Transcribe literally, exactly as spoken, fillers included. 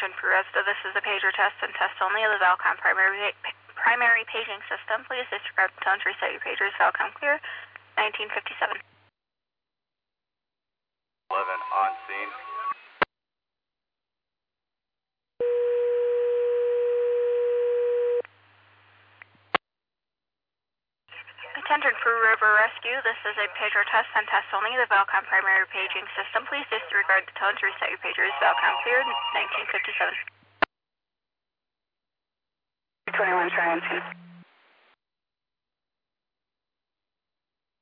Attention for Resda, this is a pager test and test only of the Valcom primary primary paging system. Please disregard the tones, reset your pagers. Valcom clear, nineteen fifty-seven. eleven on scene. Attention for River Rescue, this is a pager test and test only of the Valcom primary paging system. Please disregard the tones, reset your pagers. Valcom clear, nineteen fifty-seven. twenty-one, try and